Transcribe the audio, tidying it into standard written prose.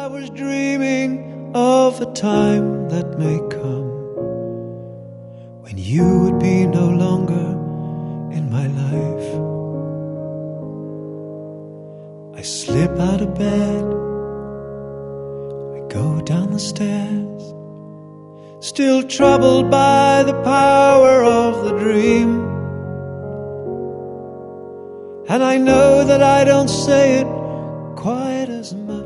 was dreaming of a time that may come when you would be no longer in my life. I slip out of bed, I go down the stairs, still troubled by the power of the dream. And I know that I don't say it quite as much